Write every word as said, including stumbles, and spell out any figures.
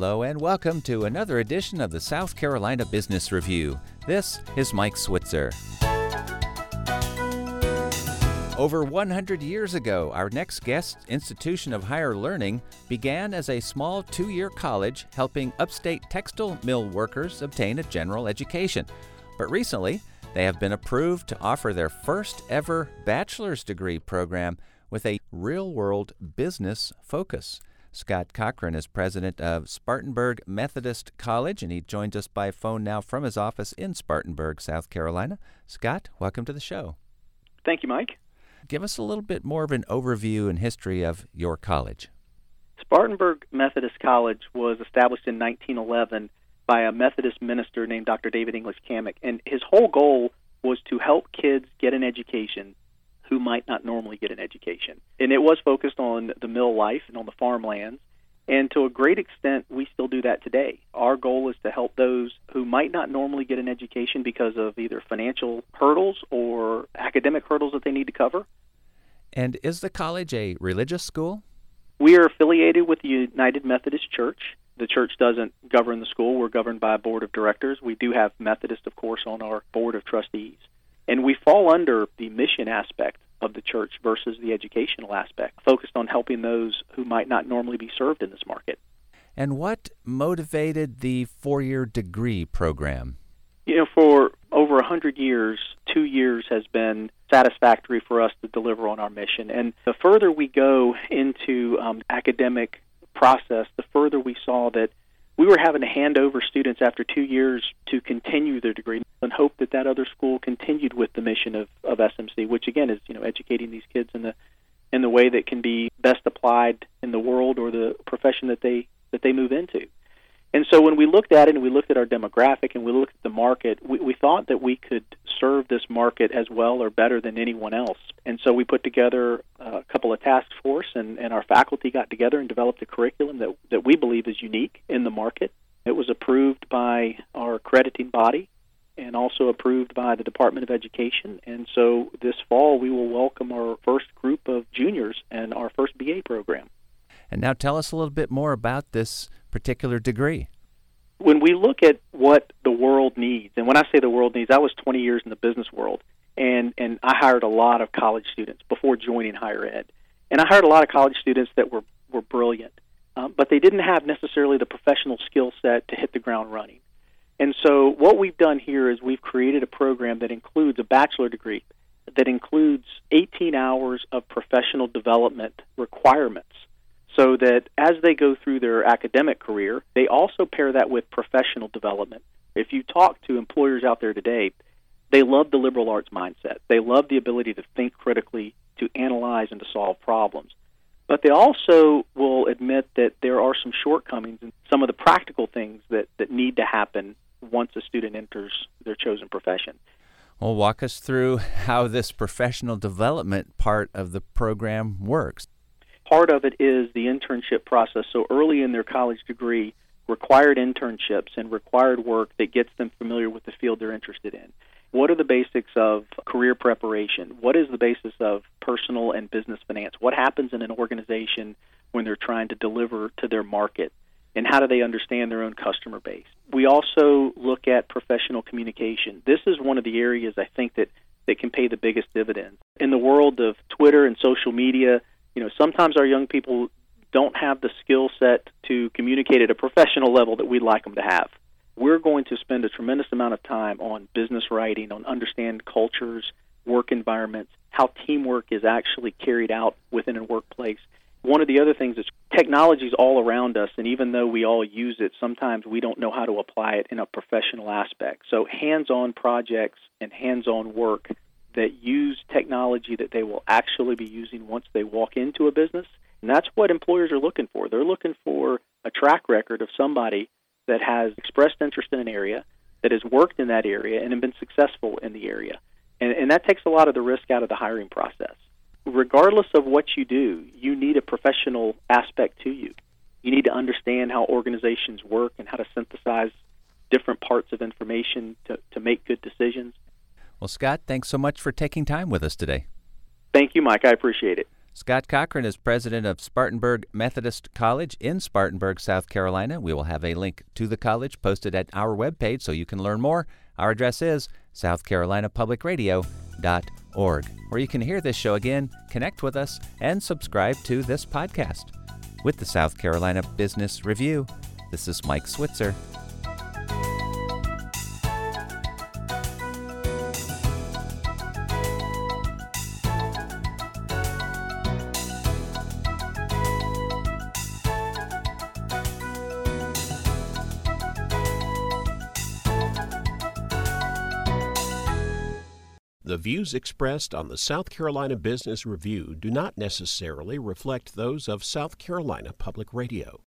Hello and welcome to another edition of the South Carolina Business Review. This is Mike Switzer. Over one hundred years ago, our next guest institution of higher learning began as a small two-year college helping upstate textile mill workers obtain a general education. But recently, they have been approved to offer their first ever bachelor's degree program with a real-world business focus. Scott Cochran is president of Spartanburg Methodist College, and he joins us by phone now from his office in Spartanburg, South Carolina. Scott, welcome to the show. Thank you, Mike. Give us a little bit more of an overview and history of your college. Spartanburg Methodist College was established in nineteen eleven by a Methodist minister named Doctor David English Kammack, and his whole goal was to help kids get an education who might not normally get an education. And it was focused on the mill life and on the farmlands, and to a great extent, we still do that today. Our goal is to help those who might not normally get an education because of either financial hurdles or academic hurdles that they need to cover. And is the college a religious school? We are affiliated with the United Methodist Church. The church doesn't govern the school. We're governed by a board of directors. We do have Methodist, of course, on our board of trustees. And we fall under the mission aspect of the church versus the educational aspect, focused on helping those who might not normally be served in this market. And what motivated the four-year degree program? You know, for over one hundred years, two years has been satisfactory for us to deliver on our mission. And the further we go into um, academic process, the further we saw that we were having to hand over students after two years to continue their degree and hope that that other school continued with the mission of, of S M C, which again is, you know, educating these kids in the in the way that can be best applied in the world or the profession that they that they move into. And so when we looked at it and we looked at our demographic and we looked at the market, we, we thought that we could serve this market as well or better than anyone else. And so we put together a couple of task force and, and our faculty got together and developed a curriculum that, that we believe is unique in the market. It was approved by our accrediting body and also approved by the Department of Education. And so this fall we will welcome our first group of juniors and our first B A program. And now tell us a little bit more about this particular degree. When we look at what the world needs, and when I say the world needs, I was twenty years in the business world, and, and I hired a lot of college students before joining higher ed. And I hired a lot of college students that were, were brilliant, um, but they didn't have necessarily the professional skill set to hit the ground running. And so what we've done here is we've created a program that includes a bachelor degree, that includes eighteen hours of professional development requirements, so that as they go through their academic career, they also pair that with professional development. If you talk to employers out there today, they love the liberal arts mindset. They love the ability to think critically, to analyze, and to solve problems. But they also will admit that there are some shortcomings in some of the practical things that, that need to happen once a student enters their chosen profession. Well, walk us through how this professional development part of the program works. Part of it is the internship process. So early in their college degree, required internships and required work that gets them familiar with the field they're interested in. What are the basics of career preparation? What is the basis of personal and business finance? What happens in an organization when they're trying to deliver to their market? And how do they understand their own customer base? We also look at professional communication. This is one of the areas I think that, that can pay the biggest dividends. In the world of Twitter and social media, you know, sometimes our young people don't have the skill set to communicate at a professional level that we'd like them to have. We're going to spend a tremendous amount of time on business writing, on understand cultures, work environments, how teamwork is actually carried out within a workplace. One of the other things is technology is all around us, and even though we all use it, sometimes we don't know how to apply it in a professional aspect. So hands-on projects and hands-on work that use technology that they will actually be using once they walk into a business. And that's what employers are looking for. They're looking for a track record of somebody that has expressed interest in an area, that has worked in that area, and have been successful in the area. And, and that takes a lot of the risk out of the hiring process. Regardless of what you do, you need a professional aspect to you. You need to understand how organizations work and how to synthesize different parts of information to, to make good decisions. Well, Scott, thanks so much for taking time with us today. Thank you, Mike. I appreciate it. Scott Cochran is president of Spartanburg Methodist College in Spartanburg, South Carolina. We will have a link to the college posted at our webpage so you can learn more. Our address is south carolina public radio dot org, where you can hear this show again, connect with us, and subscribe to this podcast. With the South Carolina Business Review, this is Mike Switzer. The views expressed on the South Carolina Business Review do not necessarily reflect those of South Carolina Public Radio.